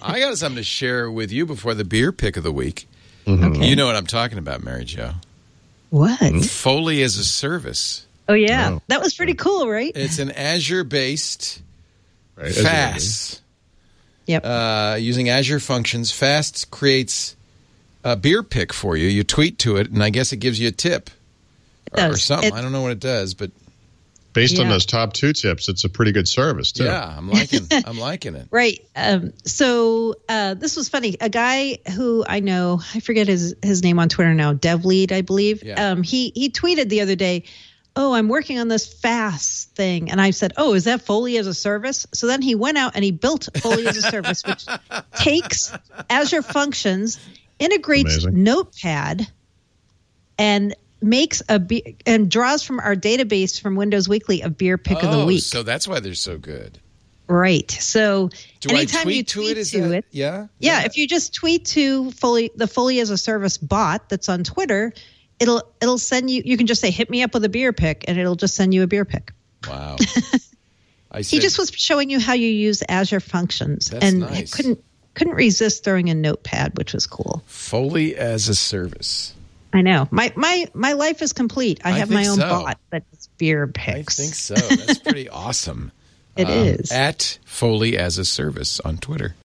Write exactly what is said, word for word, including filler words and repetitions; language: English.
I got something to share with you before the beer pick of the week. Mm-hmm. Okay. You know what I'm talking about, Mary Jo. What? Foley as a service. Oh, yeah. Oh. That was pretty cool, right? It's an Azure-based Right, Fast. Yep. Uh, using Azure Functions, Fast creates a beer pick for you. You tweet to it, and I guess it gives you a tip It or, or does. something. It- I don't know what it does, but Based on Yeah. those top two tips, it's a pretty good service, too. yeah, I'm liking. I'm liking it. Right. Um, so uh, this was funny. A guy who I know, I forget his his name on Twitter now, DevLead, I believe. Yeah. Um, he he tweeted the other day, "Oh, I'm working on this Fast thing," and I said, "Oh, is that Foley as a service?" So then he went out and he built Foley as a service, which takes Azure Functions, integrates Amazing. Notepad, and makes a be- and draws from our database from Windows Weekly a beer pick of the Oh, week. so that's why they're so good. Right. So Do I anytime tweet you to tweet it? Is to that, it, yeah? yeah, if you just tweet to Foley, the Foley as a Service bot that's on Twitter, it'll it'll send you. You can just say, "Hit me up with a beer pick," and it'll just send you a beer pick. Wow. I He said, just was showing you how you use Azure Functions, That's and nice. couldn't couldn't resist throwing a Notepad, which was cool. Foley as a service. I know my my my life is complete. I I have my think own so. bot that's beer I picks. think so. That's pretty awesome. It Um, is. At Foley as a service on Twitter.